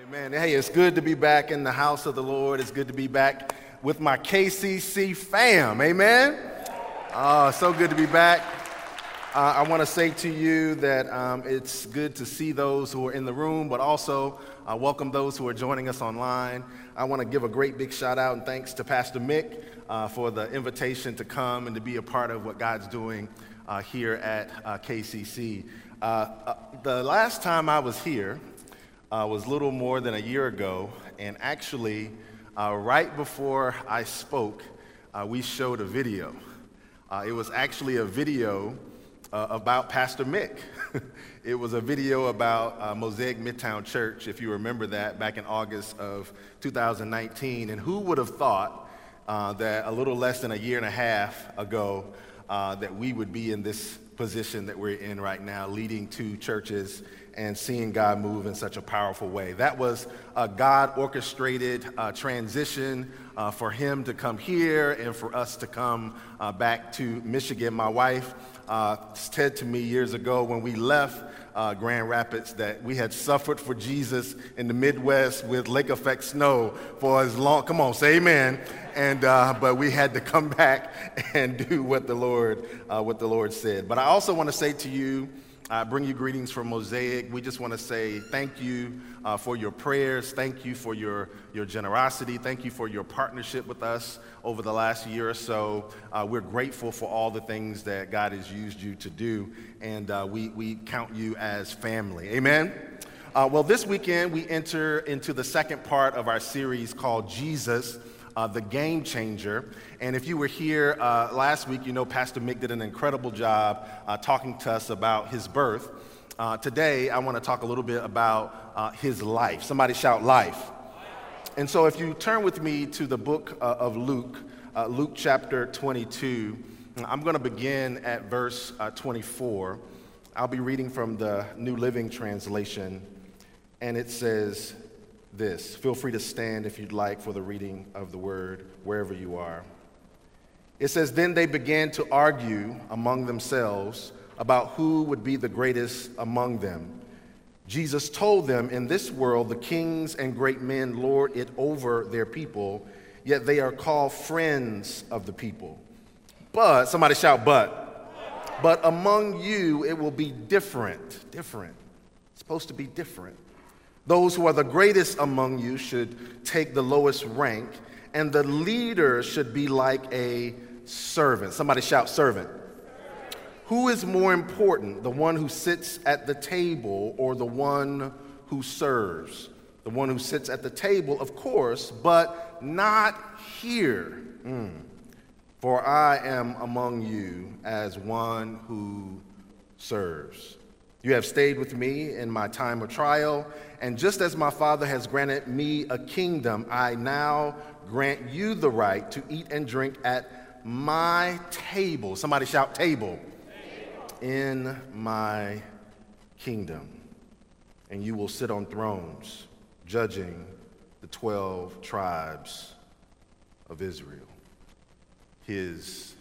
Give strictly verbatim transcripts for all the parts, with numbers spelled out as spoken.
Man, hey, it's good to be back in the house of the Lord. It's good to be back with my K C C fam. Amen? Uh, so good to be back. Uh, I want to say to you that um, it's good to see those who are in the room, but also uh, welcome those who are joining us online. I want to give a great big shout out and thanks to Pastor Mick uh, for the invitation to come and to be a part of what God's doing uh, here at uh, K C C. Uh, uh, the last time I was here, Uh, was little more than a year ago, and actually, uh, right before I spoke, uh, we showed a video. Uh, it was actually a video uh, about Pastor Mick. It was a video about uh, Mosaic Midtown Church, if you remember that, back in August of two thousand nineteen. And who would have thought uh, that a little less than a year and a half ago uh, that we would be in this position that we're in right now, leading two churches and seeing God move in such a powerful way. That was a God-orchestrated uh, transition uh, for him to come here and for us to come uh, back to Michigan. My wife uh, said to me years ago when we left uh, Grand Rapids that we had suffered for Jesus in the Midwest with lake effect snow for as long, come on, say amen, and uh, but we had to come back and do what the Lord, uh, what the Lord said. But I also want to say to you, I bring you greetings from Mosaic. We just want to say thank you uh, for your prayers. Thank you for your, your generosity. Thank you for your partnership with us over the last year or so. Uh, we're grateful for all the things that God has used you to do, and uh, we, we count you as family. Amen? Uh, well, this weekend we enter into the second part of our series called Jesus, Uh, the Game Changer. And if you were here uh, last week, you know Pastor Mick did an incredible job uh, talking to us about his birth. Uh, today, I want to talk a little bit about uh, his life. Somebody shout life. And so if you turn with me to the book uh, of Luke, uh, Luke chapter twenty-two, I'm going to begin at verse uh, twenty-four. I'll be reading from the New Living Translation, and it says this. Feel free to stand if you'd like for the reading of the word wherever you are. It says, "Then they began to argue among themselves about who would be the greatest among them. Jesus told them, 'In this world the kings and great men lord it over their people, yet they are called friends of the people. But,'" somebody shout but, "but among you it will be different." Different. It's supposed to be different. "Those who are the greatest among you should take the lowest rank, and the leader should be like a servant." Somebody shout servant. "Who is more important, the one who sits at the table or the one who serves? The one who sits at the table, of course, but not here. Mm. For I am among you as one who serves. You have stayed with me in my time of trial, and just as my Father has granted me a kingdom, I now grant you the right to eat and drink at my table." Somebody shout table. Table. "In my kingdom, and you will sit on thrones, judging the twelve tribes of Israel." His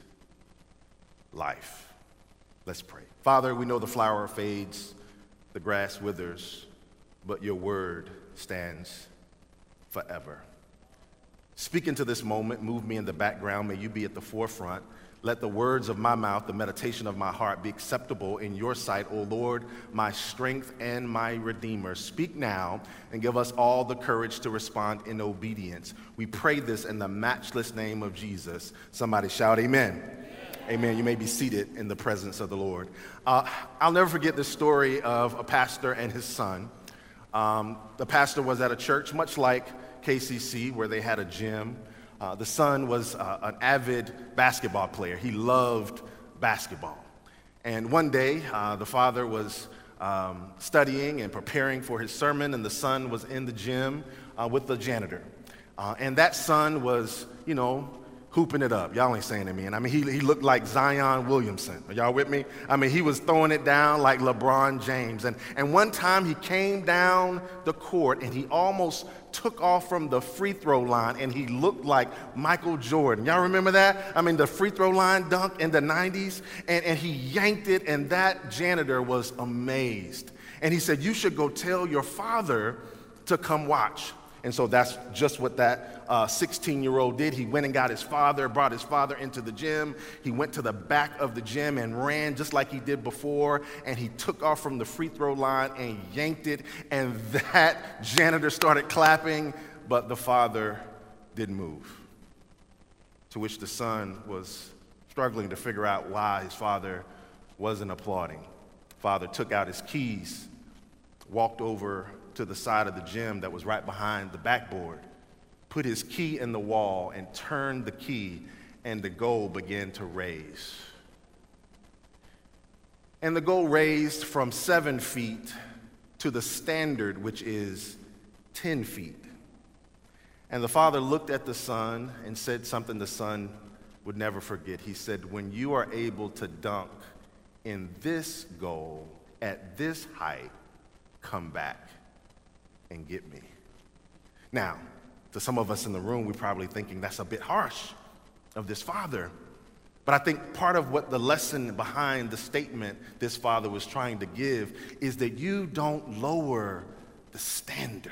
life. Let's pray. Father, we know the flower fades, the grass withers, but your word stands forever. Speak into this moment, move me in the background, may you be at the forefront. Let the words of my mouth, the meditation of my heart be acceptable in your sight, O Lord, my strength and my redeemer. Speak now and give us all the courage to respond in obedience. We pray this in the matchless name of Jesus. Somebody shout amen. Amen. You may be seated in the presence of the Lord. Uh, I'll never forget the story of a pastor and his son. Um, the pastor was at a church much like K C C where they had a gym. Uh, the son was uh, an avid basketball player. He loved basketball. And one day, uh, the father was um, studying and preparing for his sermon, and the son was in the gym uh, with the janitor. Uh, and that son was, you know, hooping it up. Y'all ain't saying amen. I mean, he, he looked like Zion Williamson. Are y'all with me? I mean, he was throwing it down like LeBron James. And, and one time he came down the court and he almost took off from the free throw line and he looked like Michael Jordan. Y'all remember that? I mean, the free throw line dunk in the nineties. And, and he yanked it, and that janitor was amazed. And he said, "You should go tell your father to come watch. And so that's just what that uh, sixteen-year-old did. He went and got his father, brought his father into the gym. He went to the back of the gym and ran just like he did before, and he took off from the free throw line and yanked it, and that janitor started clapping, but the father didn't move. To which the son was struggling to figure out why his father wasn't applauding. Father took out his keys, walked over to the side of the gym that was right behind the backboard, put his key in the wall and turned the key, and the goal began to raise. And the goal raised from seven feet to the standard, which is ten feet. And the father looked at the son and said something the son would never forget. He said, "When you are able to dunk in this goal at this height, come back and get me." Now, to some of us in the room, we're probably thinking that's a bit harsh of this father. But I think part of what the lesson behind the statement this father was trying to give is that you don't lower the standard.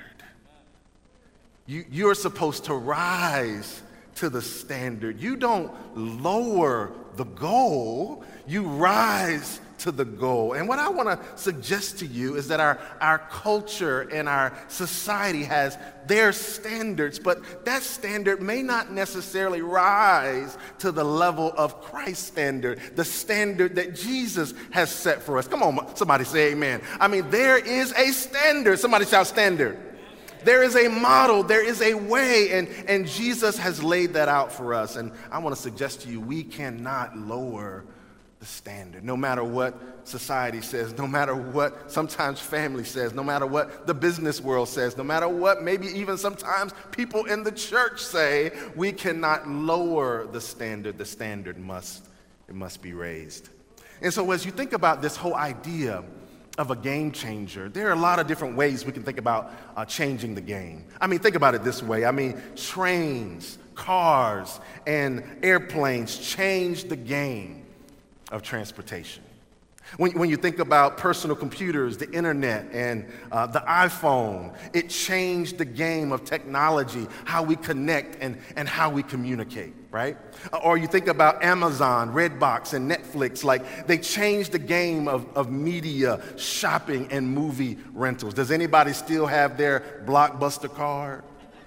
You, you're supposed to rise to the standard. You don't lower the goal, you rise to the goal. And what I want to suggest to you is that our, our culture and our society has their standards, but that standard may not necessarily rise to the level of Christ's standard, the standard that Jesus has set for us. Come on, somebody say amen. I mean, there is a standard. Somebody shout standard. There is a model, there is a way, and, and Jesus has laid that out for us. And I want to suggest to you, we cannot lower the standard, no matter what society says, no matter what sometimes family says, no matter what the business world says, no matter what maybe even sometimes people in the church say, we cannot lower the standard. The standard must, it must be raised. And so as you think about this whole idea of a game changer, there are a lot of different ways we can think about uh, changing the game. I mean, think about it this way. I mean, trains, cars, and airplanes changed the game of transportation. When, when you think about personal computers, the internet, and uh, the iPhone, it changed the game of technology, how we connect and, and how we communicate, right? Or you think about Amazon, Redbox, and Netflix, like they changed the game of, of media, shopping, and movie rentals. Does anybody still have their Blockbuster card?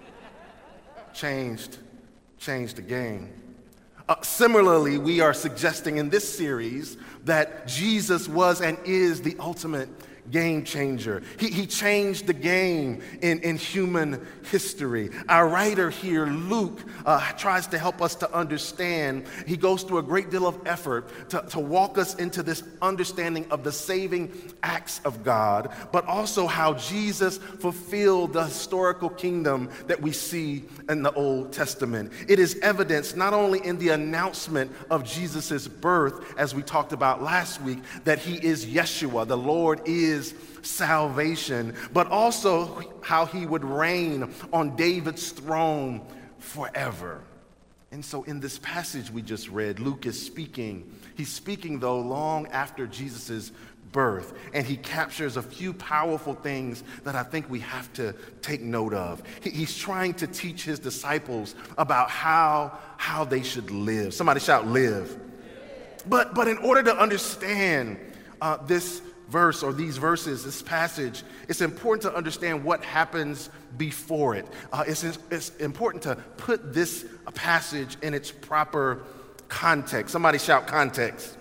Changed, changed the game. Uh, similarly, we are suggesting in this series that Jesus was and is the ultimate game changer. He, he changed the game in, in human history. Our writer here, Luke, uh, tries to help us to understand. He goes through a great deal of effort to, to walk us into this understanding of the saving acts of God, but also how Jesus fulfilled the historical kingdom that we see in the Old Testament. It is evidenced not only in the announcement of Jesus' birth, as we talked about last week, that he is Yeshua, the Lord is salvation, but also how he would reign on David's throne forever. And so in this passage we just read, Luke is speaking. He's speaking, though, long after Jesus' birth, and he captures a few powerful things that I think we have to take note of. He, he's trying to teach his disciples about how, how they should live. Somebody shout, live. But, but in order to understand uh, this verse or these verses, this passage, it's important to understand what happens before it. Uh, it's, it's important to put this passage in its proper context. Somebody shout context.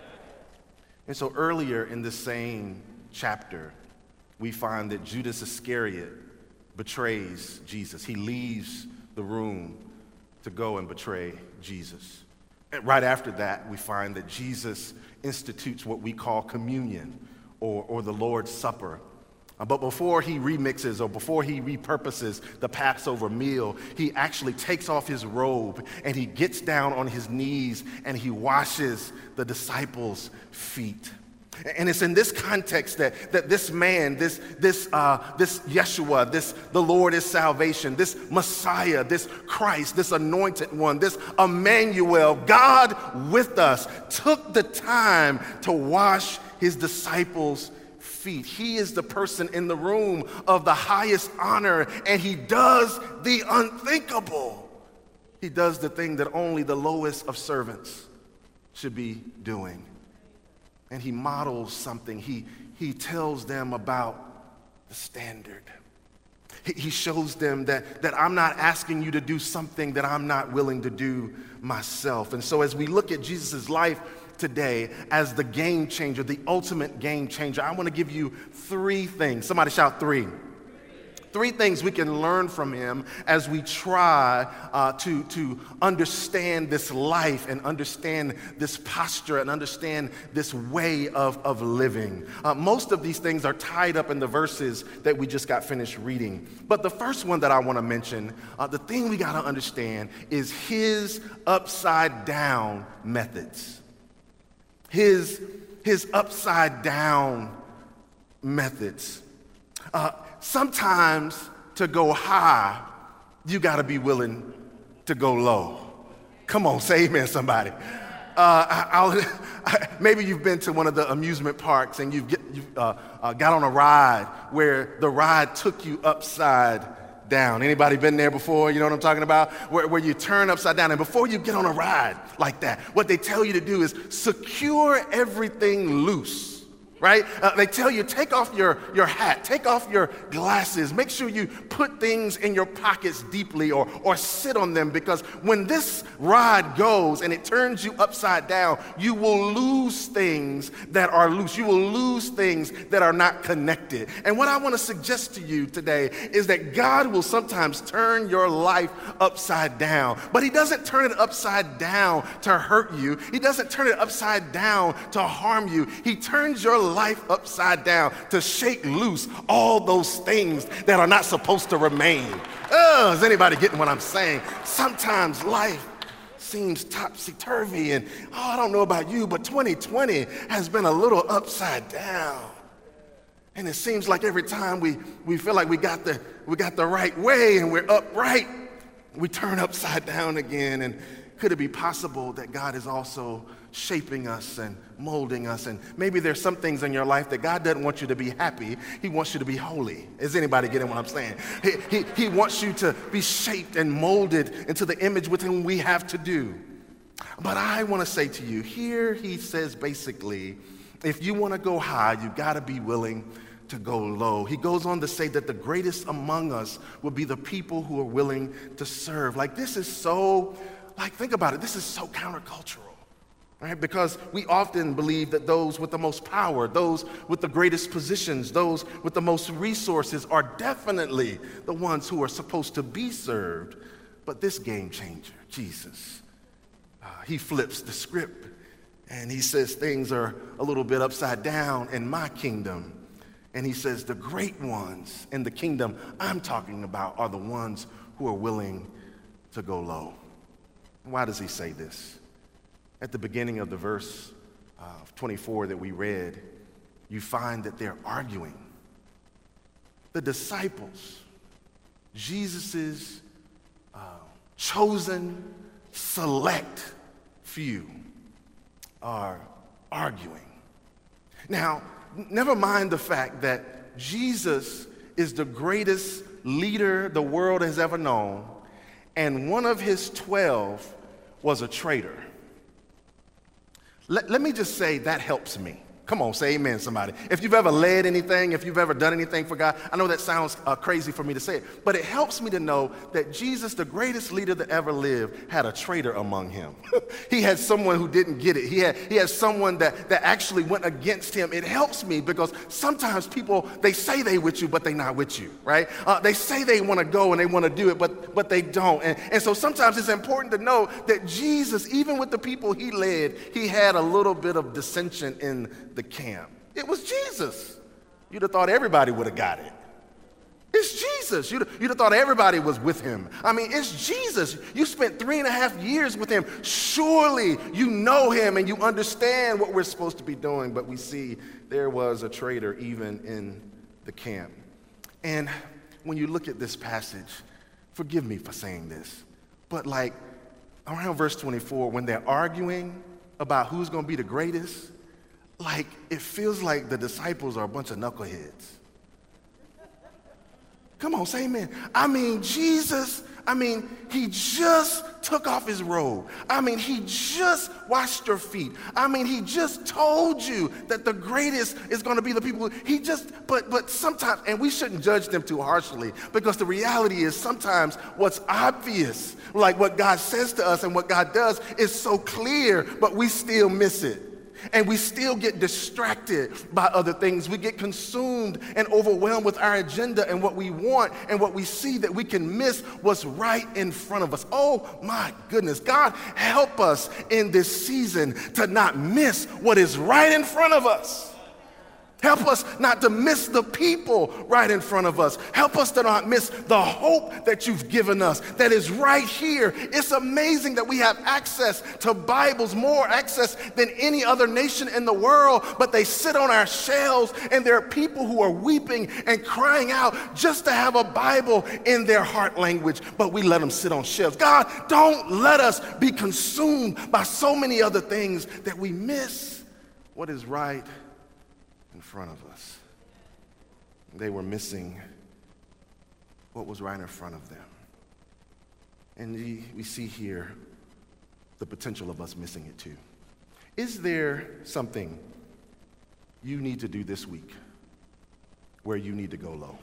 And so earlier in this same chapter, we find that Judas Iscariot betrays Jesus. He leaves the room to go and betray Jesus. And right after that, we find that Jesus institutes what we call communion, Or, or the Lord's Supper. Uh, but before he remixes or before he repurposes the Passover meal, he actually takes off his robe and he gets down on his knees and he washes the disciples' feet. And it's in this context that, that this man, this, this, uh, this Yeshua, this the Lord is salvation, this Messiah, this Christ, this anointed one, this Emmanuel, God with us, took the time to wash his disciples' feet. He is the person in the room of the highest honor, and he does the unthinkable. He does the thing that only the lowest of servants should be doing. And he models something. He, he tells them about the standard. He, he shows them that, that I'm not asking you to do something that I'm not willing to do myself. And so as we look at Jesus' life today as the game changer, the ultimate game changer, I want to give you three things. Somebody shout three. Three things we can learn from him as we try uh, to, to understand this life and understand this posture and understand this way of, of living. Uh, most of these things are tied up in the verses that we just got finished reading. But the first one that I want to mention, uh, the thing we got to understand is his upside down methods. His, his upside down methods. Uh, Sometimes to go high, you got to be willing to go low. Come on, say amen, somebody. Uh, I, I'll, I, maybe you've been to one of the amusement parks and you've, get, you've uh, uh, got on a ride where the ride took you upside down. Anybody been there before? You know what I'm talking about? Where, where you turn upside down. And before you get on a ride like that, what they tell you to do is secure everything loose. Right? Uh, they tell you, take off your, your hat, take off your glasses, make sure you put things in your pockets deeply or, or sit on them, because when this ride goes and it turns you upside down, you will lose things that are loose. You will lose things that are not connected. And what I want to suggest to you today is that God will sometimes turn your life upside down, but he doesn't turn it upside down to hurt you. He doesn't turn it upside down to harm you. He turns your life life upside down to shake loose all those things that are not supposed to remain. Oh, is anybody getting what I'm saying? Sometimes life seems topsy-turvy, and oh, I don't know about you, but twenty twenty has been a little upside down. And it seems like every time we, we feel like we got the we got the right way and we're upright, we turn upside down again. And could it be possible that God is also shaping us and molding us? And maybe there's some things in your life that God doesn't want you to be happy. He wants you to be holy. Is anybody getting what I'm saying? He, he, he wants you to be shaped and molded into the image with whom we have to do. But I want to say to you, here he says basically, if you want to go high, you got to be willing to go low. He goes on to say that the greatest among us will be the people who are willing to serve. Like, this is so, like, think about it. This is so countercultural. Right? Because we often believe that those with the most power, those with the greatest positions, those with the most resources are definitely the ones who are supposed to be served. But this game changer, Jesus, uh, he flips the script and he says things are a little bit upside down in my kingdom. And he says the great ones in the kingdom I'm talking about are the ones who are willing to go low. Why does he say this? At the beginning of the verse uh, twenty-four that we read, you find that they're arguing. The disciples, Jesus's uh, chosen, select few, are arguing. Now, never mind the fact that Jesus is the greatest leader the world has ever known, and one of his twelve was a traitor. Let, let me just say that helps me. Come on, say amen, somebody. If you've ever led anything, if you've ever done anything for God, I know that sounds uh, crazy for me to say it, but it helps me to know that Jesus, the greatest leader that ever lived, had a traitor among him. He had someone who didn't get it. He had, he had someone that, that actually went against him. It helps me because sometimes people, they say they with you, but they not with you, right? Uh, they say they want to go and they want to do it, but, but they don't. And, and so sometimes it's important to know that Jesus, even with the people he led, he had a little bit of dissension in the camp. It was Jesus. You'd have thought everybody would have got it. It's Jesus. You'd, you'd have thought everybody was with him. I mean, it's Jesus. You spent three and a half years with him. Surely you know him and you understand what we're supposed to be doing. But we see there was a traitor even in the camp. And when you look at this passage, forgive me for saying this, but like around verse twenty-four, when they're arguing about who's going to be the greatest, like it feels like the disciples are a bunch of knuckleheads. Come on, say amen. I mean, Jesus, I mean, he just took off his robe. I mean, he just washed your feet. I mean, he just told you that the greatest is going to be the people. He just, but but sometimes, and we shouldn't judge them too harshly, because the reality is sometimes what's obvious, like what God says to us and what God does, is so clear, but we still miss it. And we still get distracted by other things. We get consumed and overwhelmed with our agenda and what we want and what we see, that we can miss what's right in front of us. Oh my goodness. God, help us in this season to not miss what is right in front of us. Help us not to miss the people right in front of us. Help us to not miss the hope that you've given us that is right here. It's amazing that we have access to Bibles, more access than any other nation in the world, but they sit on our shelves, and there are people who are weeping and crying out just to have a Bible in their heart language, but we let them sit on shelves. God, don't let us be consumed by so many other things that we miss what is right in front of us. They were missing what was right in front of them. And we, we see here the potential of us missing it too. Is there something you need to do this week where you need to go low?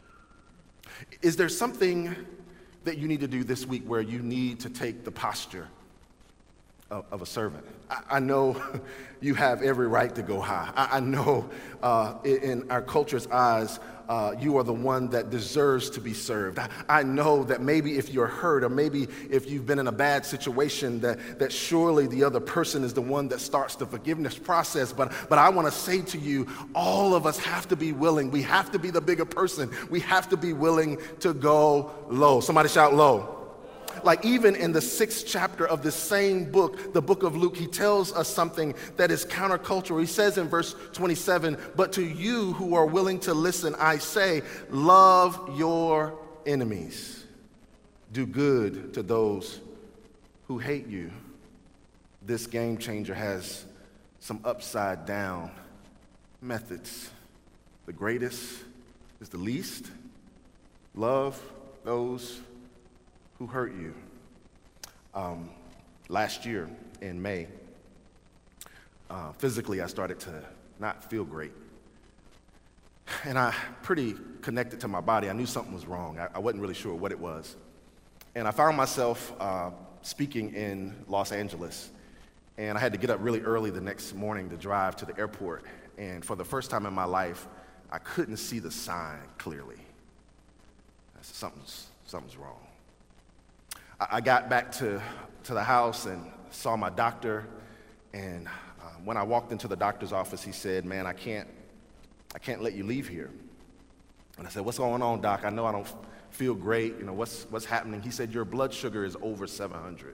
Is there something that you need to do this week where you need to take the posture of, of a servant? I, I know you have every right to go high. I, I know uh, in, in our culture's eyes, Uh, you are the one that deserves to be served. I, I know that maybe if you're hurt, or maybe if you've been in a bad situation, that, that surely the other person is the one that starts the forgiveness process. But, but I want to say to you, all of us have to be willing. We have to be the bigger person. We have to be willing to go low. Somebody shout low. Like even in the sixth chapter of the same book, the book of Luke, he tells us something that is countercultural. He says in verse twenty-seven, "But to you who are willing to listen, I say, love your enemies. Do good to those who hate you." This game changer has some upside down methods. The greatest is the least. Love those who hurt you. Um, last year in May, uh, physically I started to not feel great. And I pretty connected to my body. I knew something was wrong. I, I wasn't really sure what it was. And I found myself uh, speaking in Los Angeles. And I had to get up really early the next morning to drive to the airport. And for the first time in my life, I couldn't see the sign clearly. I said, something's, something's wrong. I got back to, to the house and saw my doctor, and uh, when I walked into the doctor's office, he said, "Man, I can't, I can't let you leave here." And I said, "What's going on, doc? I know I don't feel great. You know, what's, what's happening?" He said, "Your blood sugar is over seven hundred.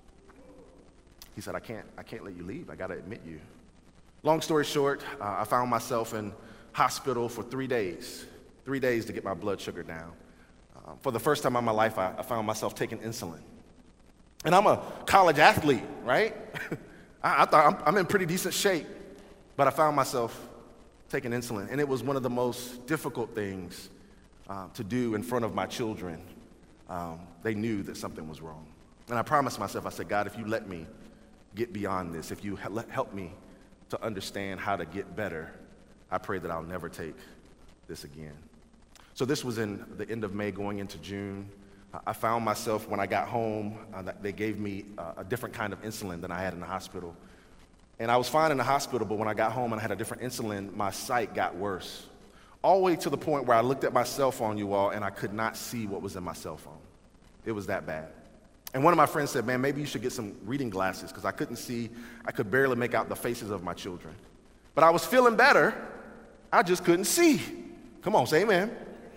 He said, I can't, I can't let you leave. I got to admit you." Long story short, uh, I found myself in hospital for three days, three days to get my blood sugar down. Uh, for the first time in my life, I, I found myself taking insulin. And I'm a college athlete, right? I, I thought I'm, I'm in pretty decent shape, but I found myself taking insulin. And it was one of the most difficult things uh, to do in front of my children. Um, they knew that something was wrong. And I promised myself, I said, "God, if you let me get beyond this, if you help me to understand how to get better, I pray that I'll never take this again." So this was in the end of May going into June. I found myself, when I got home, uh, they gave me uh, a different kind of insulin than I had in the hospital. And I was fine in the hospital, but when I got home and I had a different insulin, my sight got worse. All the way to the point where I looked at my cell phone, you all, and I could not see what was in my cell phone. It was that bad. And one of my friends said, "Man, maybe you should get some reading glasses," because I couldn't see, I could barely make out the faces of my children. But I was feeling better, I just couldn't see. Come on, say amen.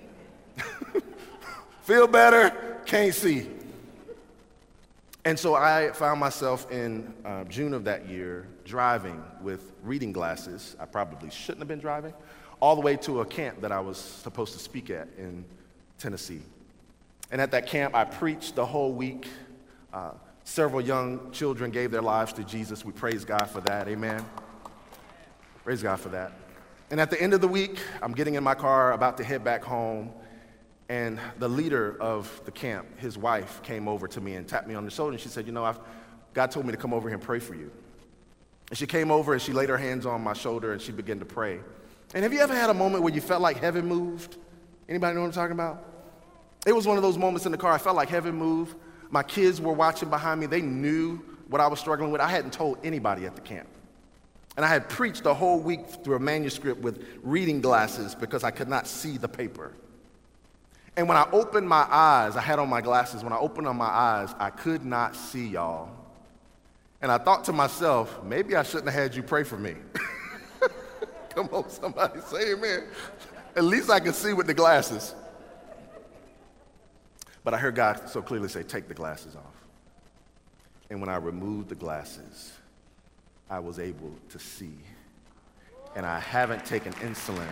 Feel better, can't see. And so I found myself in uh, June of that year driving with reading glasses. I probably shouldn't have been driving, all the way to a camp that I was supposed to speak at in Tennessee. And at that camp, I preached the whole week. Uh, several young children gave their lives to Jesus. We praise God for that, amen. Praise God for that. And at the end of the week, I'm getting in my car, about to head back home, and the leader of the camp, his wife, came over to me and tapped me on the shoulder, and she said, you know, I've, God told me to come over here and pray for you. And she came over and she laid her hands on my shoulder and she began to pray. And have you ever had a moment where you felt like heaven moved? Anybody know what I'm talking about? It was one of those moments in the car, I felt like heaven moved. My kids were watching behind me. They knew what I was struggling with. I hadn't told anybody at the camp. And I had preached a whole week through a manuscript with reading glasses because I could not see the paper. And when I opened my eyes, I had on my glasses, when I opened on my eyes, I could not see y'all. And I thought to myself, maybe I shouldn't have had you pray for me. Come on, somebody say amen. At least I can see with the glasses. But I heard God so clearly say, take the glasses off. And when I removed the glasses, I was able to see. And I haven't taken insulin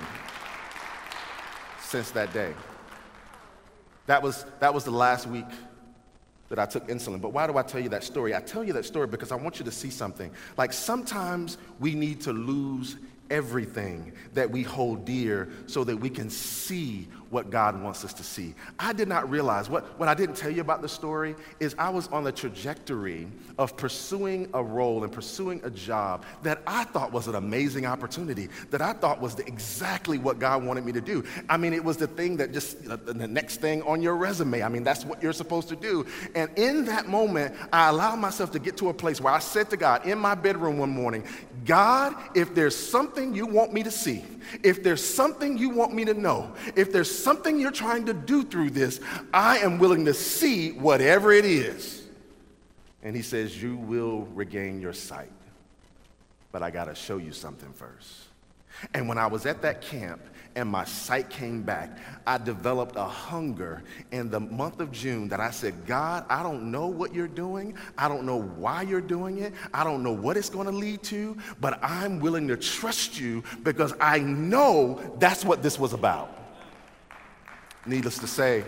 since that day. That was, that was the last week that I took insulin. But why do I tell you that story? I tell you that story because I want you to see something. Like sometimes we need to lose everything that we hold dear so that we can see what God wants us to see. I did not realize, what, what I didn't tell you about the story is I was on the trajectory of pursuing a role and pursuing a job that I thought was an amazing opportunity, that I thought was the, exactly what God wanted me to do. I mean, it was the thing that just, uh, the next thing on your resume. I mean, that's what you're supposed to do. And in that moment, I allowed myself to get to a place where I said to God in my bedroom one morning, God, if there's something you want me to see, if there's something you want me to know, if there's something you're trying to do through this, I am willing to see whatever it is. And he says, you will regain your sight, but I got to show you something first. And when I was at that camp and my sight came back, I developed a hunger in the month of June that I said, God, I don't know what you're doing. I don't know why you're doing it. I don't know what it's going to lead to, but I'm willing to trust you because I know that's what this was about. Needless to say,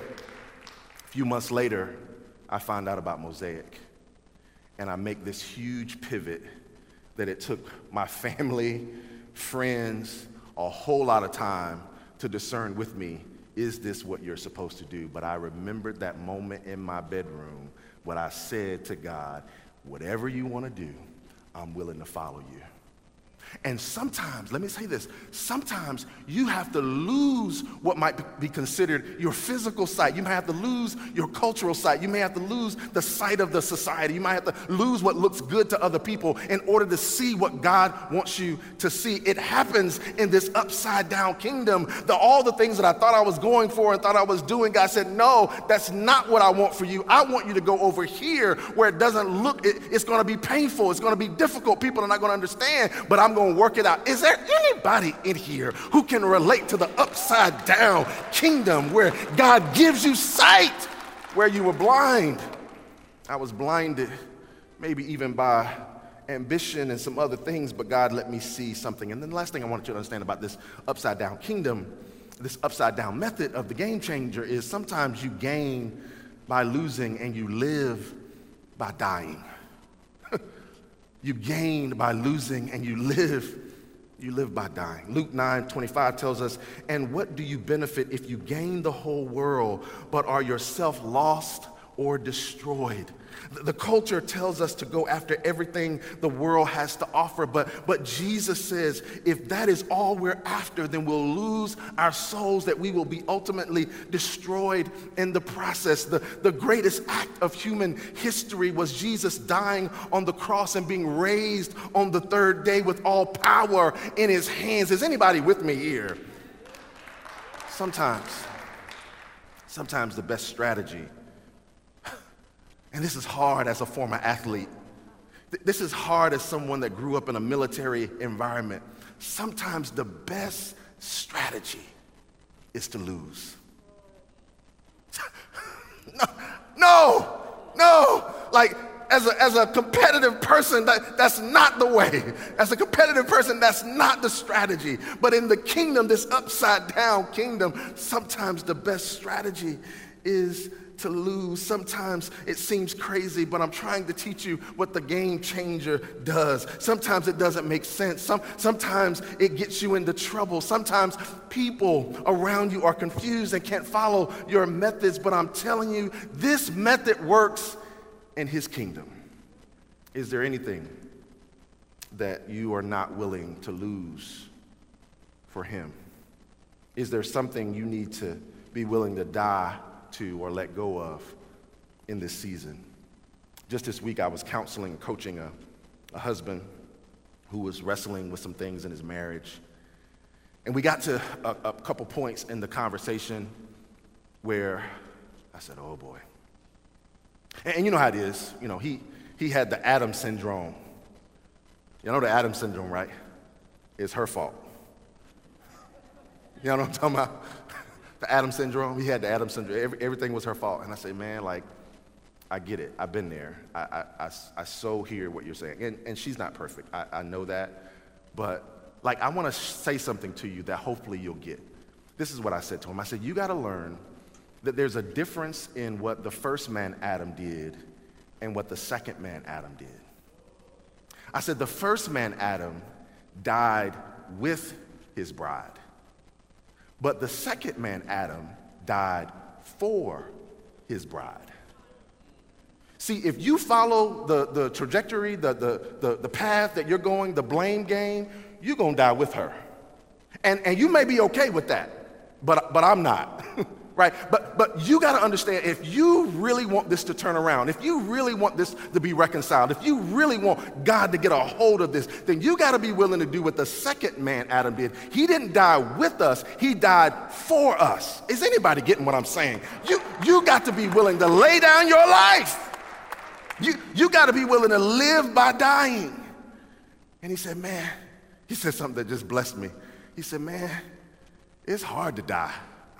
a few months later, I find out about Mosaic, and I make this huge pivot that it took my family, friends, a whole lot of time to discern with me, is this what you're supposed to do? But I remembered that moment in my bedroom when I said to God, whatever you want to do, I'm willing to follow you. And sometimes, let me say this, sometimes you have to lose what might be considered your physical sight. You might have to lose your cultural sight. You may have to lose the sight of the society. You might have to lose what looks good to other people in order to see what God wants you to see. It happens in this upside down kingdom. The, all the things that I thought I was going for and thought I was doing, God said, no, that's not what I want for you. I want you to go over here where it doesn't look, it, it's going to be painful. It's going to be difficult. People are not going to understand, but I'm going to work it out. Is there anybody in here who can relate to the upside down kingdom where God gives you sight where you were blind? I was blinded, maybe even by ambition and some other things, but God let me see something. And then the last thing I want you to understand about this upside down kingdom, this upside down method of the game changer is sometimes you gain by losing and you live by dying. You gain by losing and you live, you live by dying. Luke nine twenty-five tells us, and what do you benefit if you gain the whole world but are yourself lost or destroyed? The culture tells us to go after everything the world has to offer, but, but Jesus says if that is all we're after, then we'll lose our souls, that we will be ultimately destroyed in the process. The, the greatest act of human history was Jesus dying on the cross and being raised on the third day with all power in his hands. Is anybody with me here? Sometimes, sometimes the best strategy, and this is hard as a former athlete. This is hard as someone that grew up in a military environment. Sometimes the best strategy is to lose. no, no, no. Like as a, as a competitive person, that, that's not the way. As a competitive person, that's not the strategy. But in the kingdom, this upside down kingdom, sometimes the best strategy is to lose. Sometimes it seems crazy, but I'm trying to teach you what the game changer does. Sometimes it doesn't make sense. Some, sometimes it gets you into trouble. Sometimes people around you are confused and can't follow your methods, but I'm telling you, this method works in his kingdom. Is there anything that you are not willing to lose for him? Is there something you need to be willing to die to or let go of in this season? Just this week, I was counseling, coaching a, a husband who was wrestling with some things in his marriage. And we got to a, a couple points in the conversation where I said, oh boy. And, and you know how it is. You know, he, he had the Adam syndrome. You know the Adam syndrome, right? It's her fault. You know what I'm talking about? The Adam syndrome. He had the Adam syndrome. Every, everything was her fault. And I say, man, like, I get it. I've been there. I, I, I, I so hear what you're saying. And, and she's not perfect. I, I know that. But, like, I want to say something to you that hopefully you'll get. This is what I said to him. I said, you got to learn that there's a difference in what the first man, Adam, did and what the second man, Adam, did. I said, the first man, Adam, died with his bride. But the second man, Adam, died for his bride. See, if you follow the, the trajectory, the, the, the, the path that you're going, the blame game, you're going to die with her. And, and you may be okay with that, but, but I'm not. Right? But, but you got to understand, if you really want this to turn around, if you really want this to be reconciled, if you really want God to get a hold of this, then you got to be willing to do what the second man, Adam, did. He didn't die with us. He died for us. Is anybody getting what I'm saying? You, you got to be willing to lay down your life. You, you got to be willing to live by dying. And he said, man, he said something that just blessed me. He said, man, it's hard to die.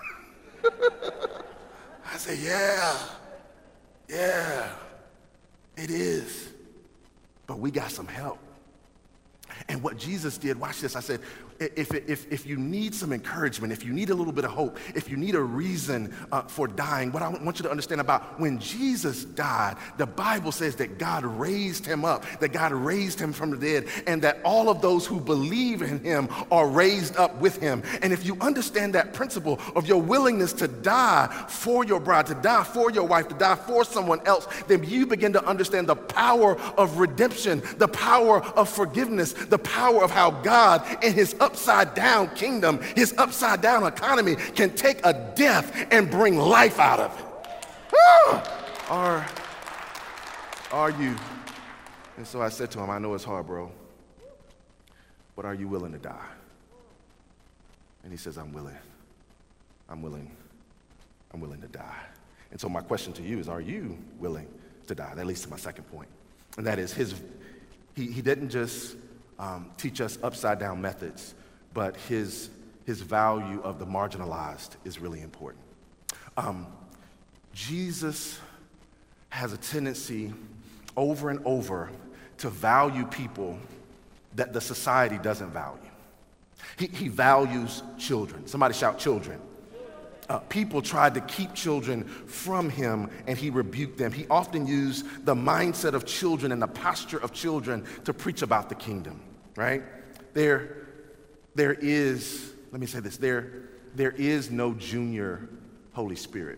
I said, yeah, yeah, it is. But we got some help. And what Jesus did, watch this, I said, if, if, if you need some encouragement, if you need a little bit of hope, if you need a reason uh, for dying, what I want you to understand about when Jesus died, the Bible says that God raised him up, that God raised him from the dead, and that all of those who believe in him are raised up with him. And if you understand that principle of your willingness to die for your bride, to die for your wife, to die for someone else, then you begin to understand the power of redemption, the power of forgiveness, the power of how God in his upside down kingdom, his upside down economy can take a death and bring life out of it. Are, are you? And so I said to him, I know it's hard, bro, but are you willing to die? And he says, I'm willing. I'm willing. I'm willing to die. And so my question to you is, are you willing to die? That leads to my second point. And that is his, he, he didn't just um, teach us upside down methods, but his, his value of the marginalized is really important. Um, Jesus has a tendency over and over to value people that the society doesn't value. He, he values children. Somebody shout children. Uh, people tried to keep children from him, and he rebuked them. He often used the mindset of children and the posture of children to preach about the kingdom, right? There, there is, let me say this, there, there is no junior Holy Spirit.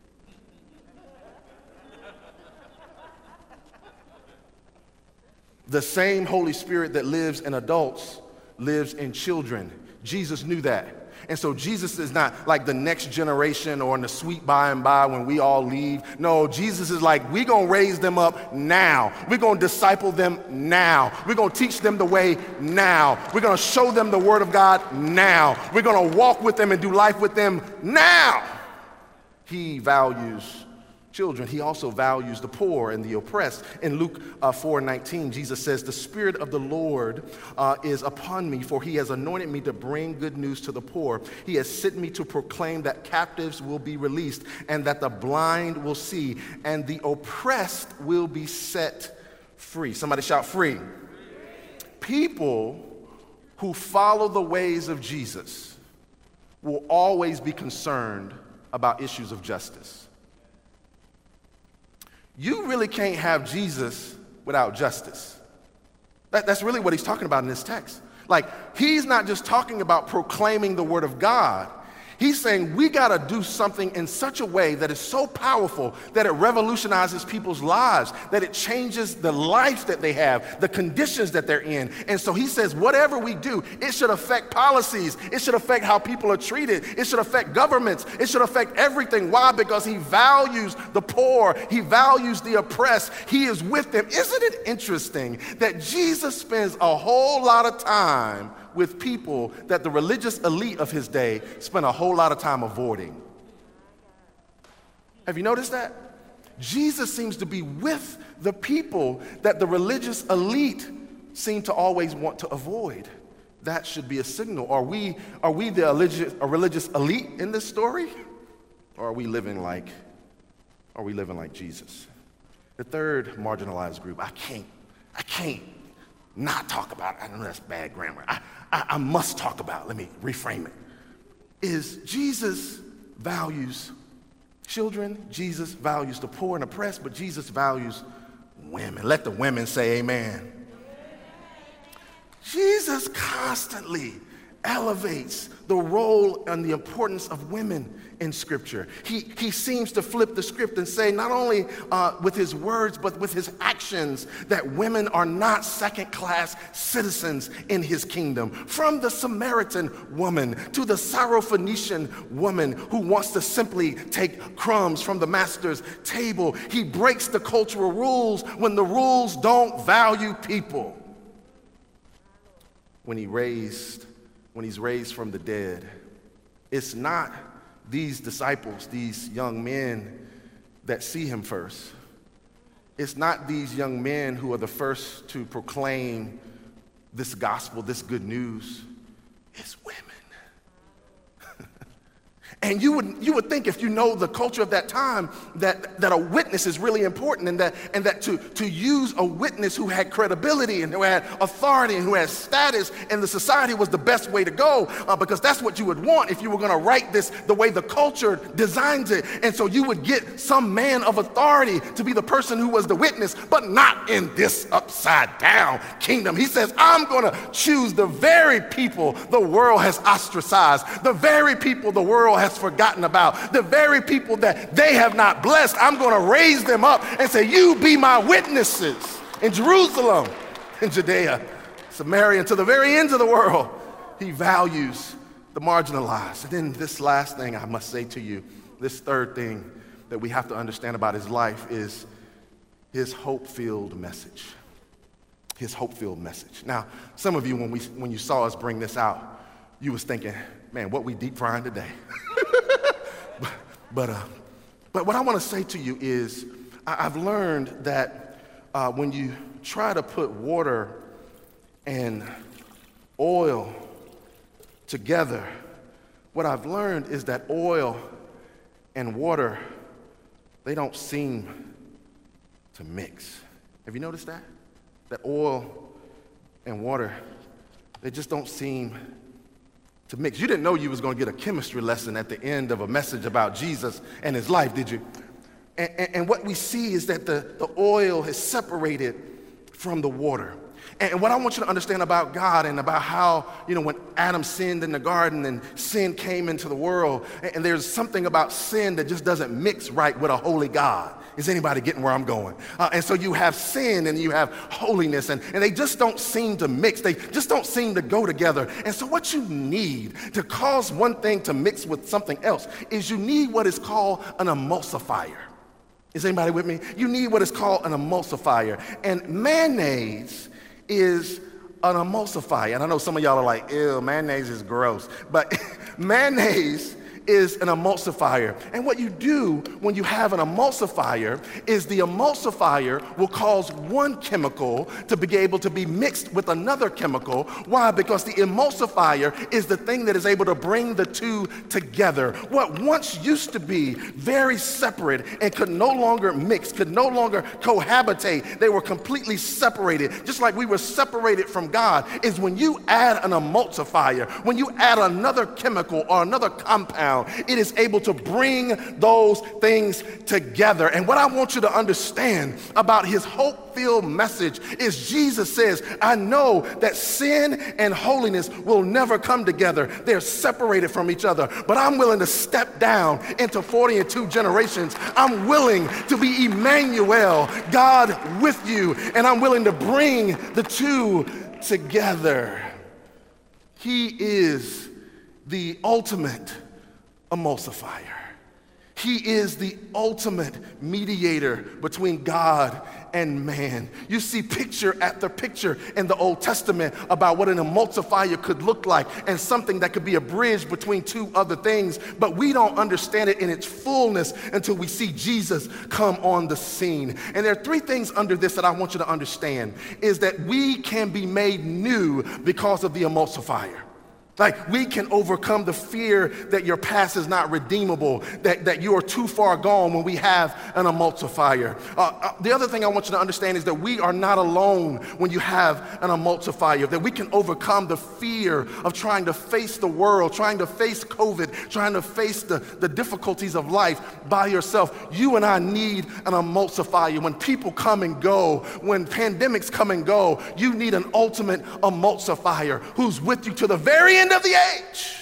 The same Holy Spirit that lives in adults lives in children. Jesus knew that. And so Jesus is not like the next generation or in the sweet by and by when we all leave. No, Jesus is like, we're going to raise them up now. We're going to disciple them now. We're going to teach them the way now. We're going to show them the word of God now. We're going to walk with them and do life with them now. He values children. He also values the poor and the oppressed. In Luke uh, four nineteen, Jesus says, the Spirit of the Lord uh, is upon me, for he has anointed me to bring good news to the poor. He has sent me to proclaim that captives will be released, and that the blind will see, and the oppressed will be set free. Somebody shout free. People who follow the ways of Jesus will always be concerned about issues of justice. you really can't have Jesus without justice. That, that's really what he's talking about in this text. Like, he's not just talking about proclaiming the word of God. He's saying we got to do something in such a way that is so powerful that it revolutionizes people's lives, that it changes the life that they have, the conditions that they're in. And so he says whatever we do, it should affect policies. It should affect how people are treated. It should affect governments. It should affect everything. Why? Because he values the poor. He values the oppressed. He is with them. Isn't it interesting that Jesus spends a whole lot of time with people that the religious elite of his day spent a whole lot of time avoiding? Have you noticed that? Jesus seems to be with the people that the religious elite seem to always want to avoid. That should be a signal. Are we, are we the religious, a religious elite in this story? Or are we living like, are we living like Jesus? The third marginalized group, I can't, I can't not talk about, I know that's bad grammar. I, I, I must talk about, let me reframe it, is Jesus values children, Jesus values the poor and oppressed, but Jesus values women. Let the women say amen. Jesus constantly elevates the role and the importance of women in Scripture. He, he seems to flip the script and say not only uh, with his words, but with his actions, that women are not second-class citizens in his kingdom. From the Samaritan woman to the Syrophoenician woman who wants to simply take crumbs from the master's table, he breaks the cultural rules when the rules don't value people. When he raised, when he's raised from the dead, it's not these disciples, these young men that see him first. It's not these young men who are the first to proclaim this gospel, this good news. It's women. And you would, you would think, if you know the culture of that time, that, that a witness is really important, and that, and that to, to use a witness who had credibility and who had authority and who had status in the society was the best way to go, uh, because that's what you would want if you were going to write this the way the culture designs it. And so you would get some man of authority to be the person who was the witness, but not in this upside down kingdom. He says, I'm going to choose the very people the world has ostracized, the very people the world has forgotten about, the very people that they have not blessed. I'm going to raise them up and say, you be my witnesses in Jerusalem, in Judea, Samaria, and to the very ends of the world. He values the marginalized. And then this last thing I must say to you, this third thing that we have to understand about his life is his hope-filled message. His hope-filled message. Now, some of you, when we when you saw us bring this out, you was thinking, man, what we deep frying today. but but, uh, but what I want to say to you is, I, I've learned that uh, when you try to put water and oil together, what I've learned is that oil and water, they don't seem to mix. Have you noticed that? That oil and water, they just don't seem to mix. You didn't know you was going to get a chemistry lesson at the end of a message about Jesus and his life, did you? And, and, and what we see is that the, the oil is separated from the water. And what I want you to understand about God and about how, you know, when Adam sinned in the garden and sin came into the world, and there's something about sin that just doesn't mix right with a holy God. Is anybody getting where I'm going? Uh, and so you have sin and you have holiness, and, and they just don't seem to mix. They just don't seem to go together. And so what you need to cause one thing to mix with something else is you need what is called an emulsifier. Is anybody with me? You need what is called an emulsifier. And mayonnaise is an emulsifier. And I know some of y'all are like, ew, mayonnaise is gross. But mayonnaise is an emulsifier. And what you do when you have an emulsifier is the emulsifier will cause one chemical to be able to be mixed with another chemical. Why? Because the emulsifier is the thing that is able to bring the two together. What once used to be very separate and could no longer mix, could no longer cohabitate, they were completely separated, just like we were separated from God, is when you add an emulsifier, when you add another chemical or another compound down, it is able to bring those things together. And what I want you to understand about his hope-filled message is Jesus says, I know that sin and holiness will never come together. They're separated from each other. But I'm willing to step down into forty and two generations. I'm willing to be Emmanuel, God with you, and I'm willing to bring the two together. He is the ultimate emulsifier. He is the ultimate mediator between God and man. You see picture after picture in the Old Testament about what an emulsifier could look like and something that could be a bridge between two other things, but we don't understand it in its fullness until we see Jesus come on the scene. And there are three things under this that I want you to understand, is that we can be made new because of the emulsifier. Like, we can overcome the fear that your past is not redeemable, that, that you are too far gone when we have an emulsifier. Uh, uh, the other thing I want you to understand is that we are not alone when you have an emulsifier, that we can overcome the fear of trying to face the world, trying to face COVID, trying to face the, the difficulties of life by yourself. You and I need an emulsifier. When people come and go, when pandemics come and go, you need an ultimate emulsifier who's with you to the very end of the age.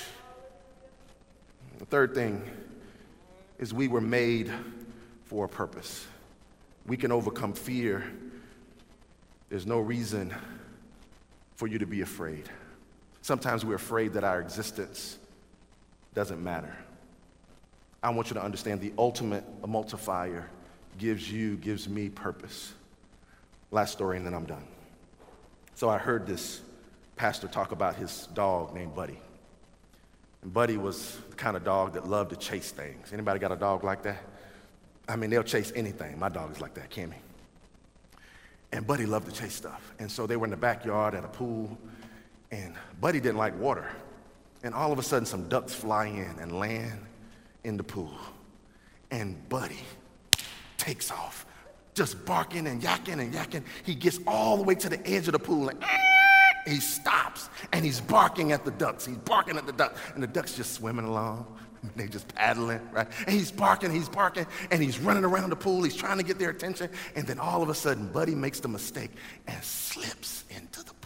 The third thing is we were made for a purpose. We can overcome fear. There's no reason for you to be afraid. Sometimes we're afraid that our existence doesn't matter. I want you to understand the ultimate emulsifier gives you, gives me purpose. Last story and then I'm done. So I heard this pastor talk about his dog named Buddy. And Buddy was the kind of dog that loved to chase things. Anybody got a dog like that? I mean, they'll chase anything. My dog is like that, Cammy. And Buddy loved to chase stuff. And so they were in the backyard at a pool, and Buddy didn't like water. And all of a sudden, some ducks fly in and land in the pool. And Buddy takes off, just barking and yakking and yakking. He gets all the way to the edge of the pool, and he stops, and he's barking at the ducks. He's barking at the ducks, and the ducks just swimming along. They just paddling, right? And he's barking, he's barking, and he's running around the pool. He's trying to get their attention, and then all of a sudden, Buddy makes the mistake and slips into the pool.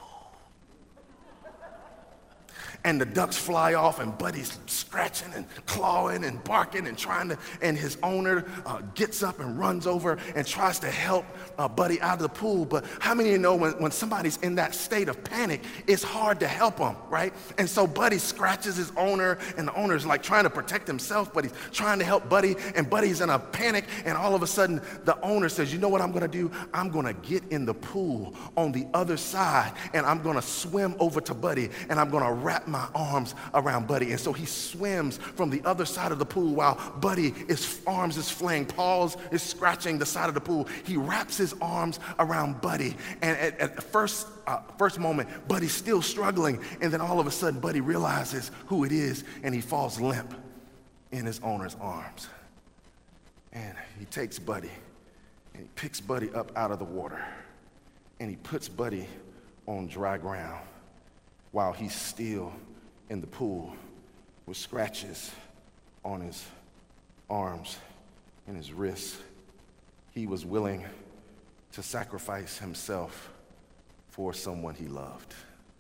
And the ducks fly off, and Buddy's scratching and clawing and barking and trying to, and his owner uh, gets up and runs over and tries to help uh, Buddy out of the pool. But how many of you know when, when somebody's in that state of panic, it's hard to help them, right? And so Buddy scratches his owner, and the owner's like trying to protect himself, but he's trying to help Buddy, and Buddy's in a panic, and all of a sudden, the owner says, you know what I'm gonna do? I'm gonna get in the pool on the other side, and I'm gonna swim over to Buddy, and I'm gonna wrap my arms around Buddy. And so he swims from the other side of the pool while Buddy, his arms is flaying, paws is scratching the side of the pool. He wraps his arms around Buddy, and at, at the first uh, first moment, Buddy's still struggling, and then all of a sudden, Buddy realizes who it is, and he falls limp in his owner's arms. And he takes Buddy, and he picks Buddy up out of the water, and he puts Buddy on dry ground while he's still in the pool with scratches on his arms and his wrists. He was willing to sacrifice himself for someone he loved.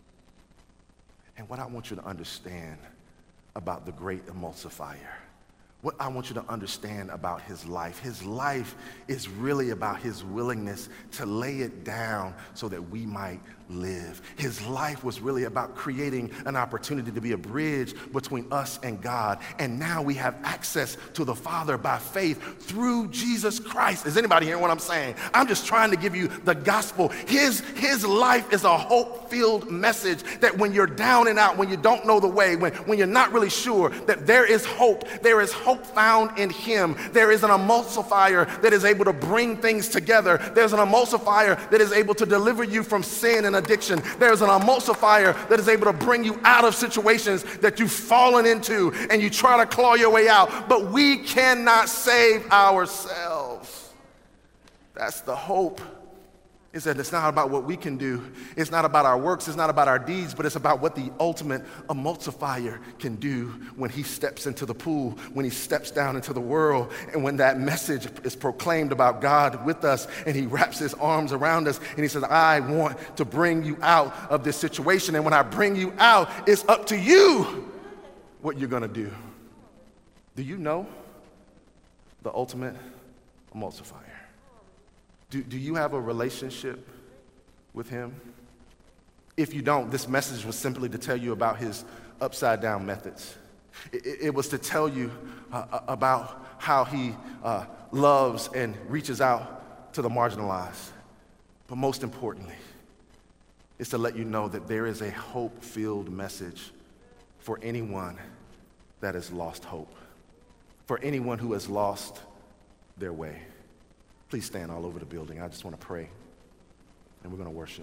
And what I want you to understand about the great emulsifier, what I want you to understand about his life, his life is really about his willingness to lay it down so that we might live. His life was really about creating an opportunity to be a bridge between us and God. And now we have access to the Father by faith through Jesus Christ. Is anybody hearing what I'm saying? I'm just trying to give you the gospel. His, his life is a hope-filled message that when you're down and out, when you don't know the way, when, when you're not really sure, that there is hope. There is hope found in him. There is an emulsifier that is able to bring things together. There's an emulsifier that is able to deliver you from sin and addiction. There's an emulsifier that is able to bring you out of situations that you've fallen into and you try to claw your way out, but we cannot save ourselves. That's the hope is that it's not about what we can do. It's not about our works. It's not about our deeds, but it's about what the ultimate emulsifier can do when he steps into the pool, when he steps down into the world, and when that message is proclaimed about God with us, and he wraps his arms around us, and he says, I want to bring you out of this situation. And when I bring you out, it's up to you what you're going to do. Do you know the ultimate emulsifier? Do, do you have a relationship with him? If you don't, this message was simply to tell you about his upside down methods. It, it was to tell you uh, about how he uh, loves and reaches out to the marginalized. But most importantly, it's to let you know that there is a hope-filled message for anyone that has lost hope, for anyone who has lost their way. Please stand all over the building. I just want to pray, and we're going to worship.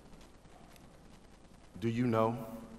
Do you know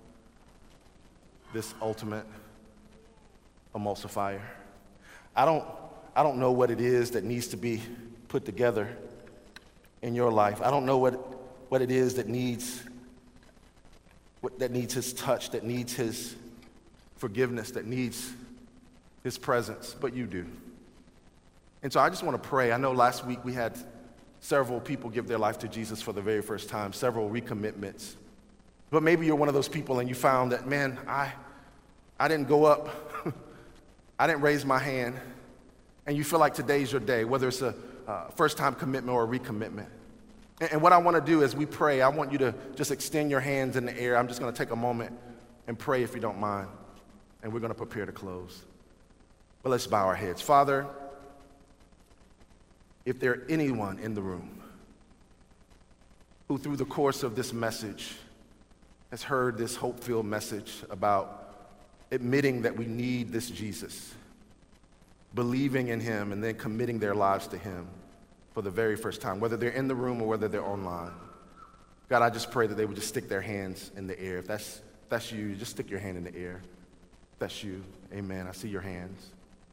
this ultimate emulsifier? I don't, I don't know what it is that needs to be put together in your life. I don't know what, what it is that needs, what, that needs his touch, that needs his forgiveness, that needs his presence, but you do. And so I just want to pray. I know last week we had several people give their life to Jesus for the very first time, several recommitments. But maybe you're one of those people and you found that, man, I, I didn't go up. I didn't raise my hand. And you feel like today's your day, whether it's a uh, first-time commitment or a recommitment. And, and what I want to do as we pray, I want you to just extend your hands in the air. I'm just going to take a moment and pray if you don't mind. And we're going to prepare to close. But let's bow our heads. Father, if there anyone in the room who through the course of this message has heard this hope-filled message about admitting that we need this Jesus, believing in him, and then committing their lives to him for the very first time, whether they're in the room or whether they're online, God, I just pray that they would just stick their hands in the air. If that's, if that's you, just stick your hand in the air. If that's you, amen. I see your hands.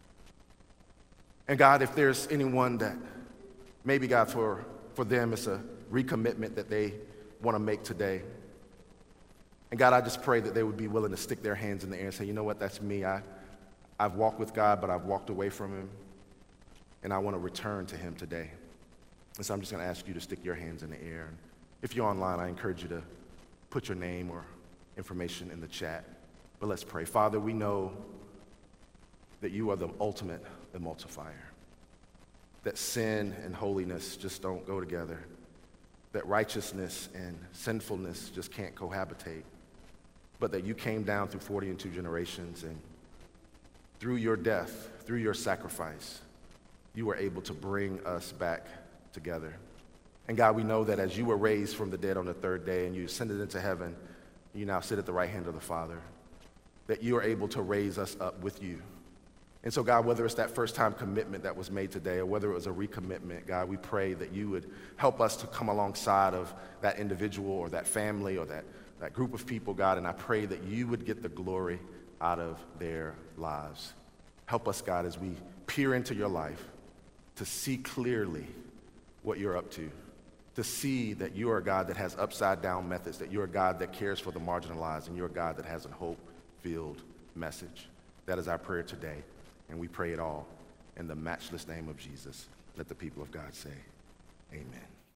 And God, if there's anyone that maybe, God, for, for them it's a recommitment that they want to make today. And God, I just pray that they would be willing to stick their hands in the air and say, you know what, that's me. I, I've walked with God, but I've walked away from him, and I want to return to him today. And so I'm just going to ask you to stick your hands in the air. And if you're online, I encourage you to put your name or information in the chat. But let's pray. Father, we know that you are the ultimate emulsifier, that sin and holiness just don't go together, that righteousness and sinfulness just can't cohabitate, but that you came down through forty and two generations, and through your death, through your sacrifice, you were able to bring us back together. And God, we know that as you were raised from the dead on the third day and you ascended into heaven, you now sit at the right hand of the Father, that you are able to raise us up with you. And so, God, whether it's that first-time commitment that was made today or whether it was a recommitment, God, we pray that you would help us to come alongside of that individual or that family or that, that group of people, God, and I pray that you would get the glory out of their lives. Help us, God, as we peer into your life to see clearly what you're up to, to see that you are a God that has upside-down methods, that you're a God that cares for the marginalized, and you're a God that has a hope-filled message. That is our prayer today. And we pray it all in the matchless name of Jesus. Let the people of God say, amen.